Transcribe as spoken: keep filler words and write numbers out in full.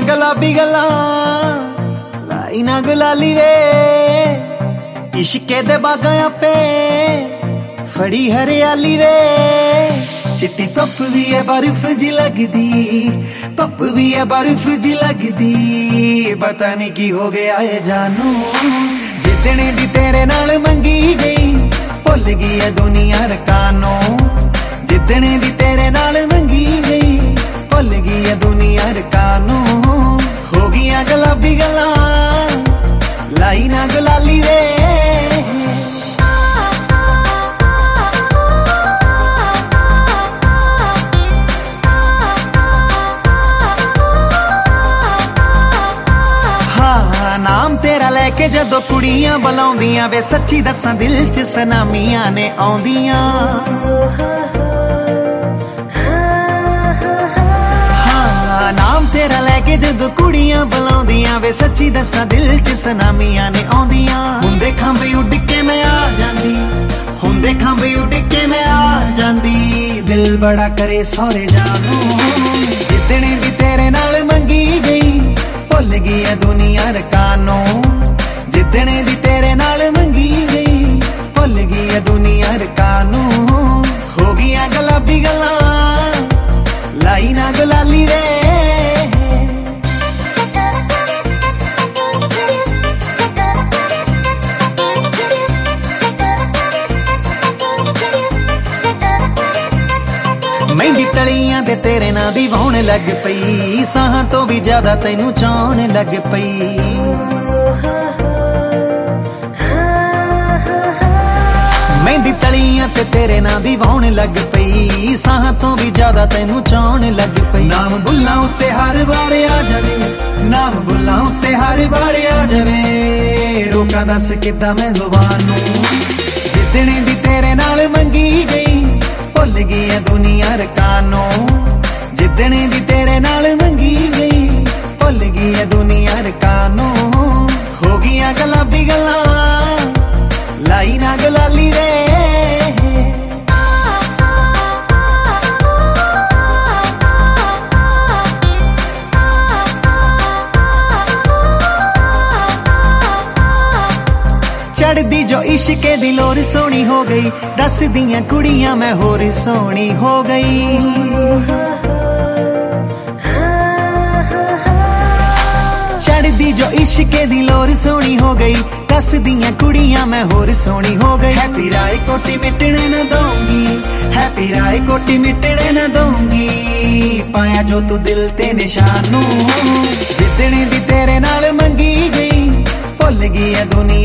गुलाबी गल्लां लाई ना गुलाली वे इश्के दे बागां आपे फड़ी हरियाली वे चिट्टी धुप भी है बर्फ जी लगदी धुप भी है बर्फ जी लगदी पता नहीं की हो गया है जानू जितने दी तेरे नाल मंगी गई भुल गई है दुनिया रकानो जितने दी तेरे नाल मंगी गई भुल गई है दुनिया रकानो हो गई गुलाबी गल्लां लाई ना गुलाली वे नाम तेरा लैके जदों कुड़ियां बुलाउंदियां वे सच्ची दसां दिल च सनामियां ने आउंदियां हाँ नाम तेरा लैके जदों कुड़ियां बुलाउंदियां वे सच्ची दसां दिल च सनामियां ने आउंदियां हुंदे खंबे उड़ के मैं आ जांदी हुंदे खंबे उड़ के मैं आ जांदी दिल बड़ा करे सौरे जानू जितने भी तेरे नाल मंगी गई भुल गई है दुनिया रकानो जितने दी तेरे नाल मंगी गई भुल गई है दुनिया रकानो हो गई गुलाबी गल्लां लाई ना गुलाली वे मेहंदी तलियां ते तेरे नां दी वाउण लग पई साहां तो भी ज्यादा तैनू चाहण लग पई मेहंदी तलियां ते तेरे नां दी वाउण लग पई साहां तो भी ज्यादा तैनू चाहण लग पई नाम बुल्लां उत्ते हर बार आ जावे नाम बुल्लां उत्ते हर बार आ जावे रोका दस किद्दां मैं जुबान नू जितने दी तेरे नाल मंगी गई भुल गई है दुनिया रकानो जितने दी तेरे नाल मंगी गई भुल गई है दुनिया रकानो हो गई गुलाबी गल्लां लाई ना गुलाली वे चढ़दी जो इश्के दी लोर सोनी हो गई दस दियां कुड़ियां मैं होर सोनी हो गई चढ़दी जो इश्के दी लोर सोनी हो गई दस दियां कुड़ियां मैं होर सोनी हो गई हैप्पी राय कोटी मिटने न दूंगी हैप्पी राय कोटी मिटने न दूंगी पाया जो तू दिल ते निशानू जितने दी तेरे नाल मंगी गई भुल गई है दुनिया